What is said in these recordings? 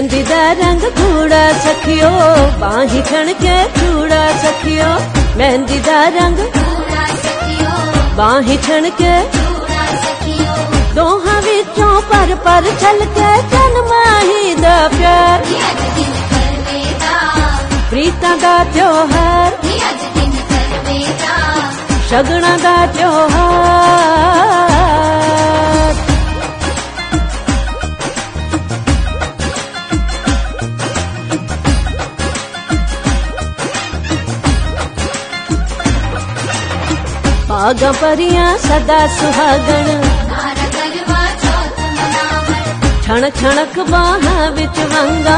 मेहंदी दा रंग कूड़ा सखियो बाही छण के चूड़ा सखियो मेहंदी दा रंग कूड़ा सखियो बाही छण के चूड़ा सखियो दोहां विचों पर छलके जन्माही दा प्यार प्रीतां दा त्योहार शगना दा त्योहार पागा परियां सदा सुहागण छण छणक बाहां विच वंगा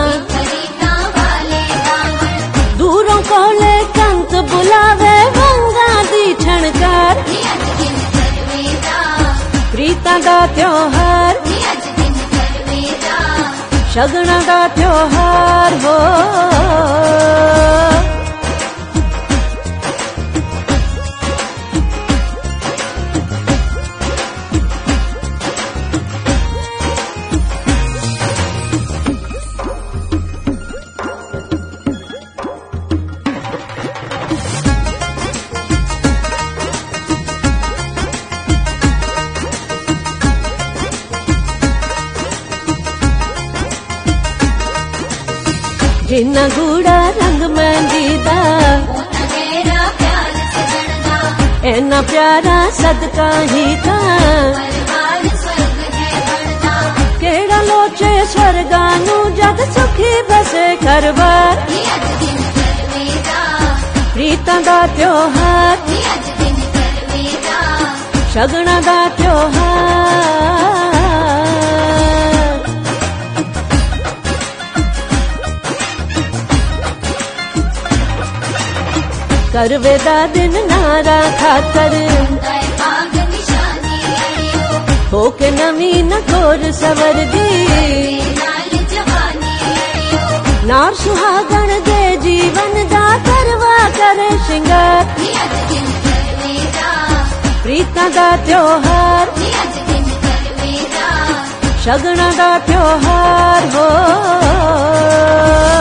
दूरों कोले कंत बुलावे वंगा दी छणकार प्रीतां दा त्योहार शगना दा त्योहार हो जिन्ना गूड़ा रंग मेहंदी दा इन्ना प्यारा सदका ही था केड़ा लोचे स्वर्गा नू जग सुखी बसे घर बार प्रीतां दा त्योहार शगना दा त्योहार करवे दा दिन नारा खातर होके नवी नकोर सवर दी नार सुहागण दे जीवन दा करवा करे श्रृंगार प्रीतां दा त्योहार शगना दा त्योहार हो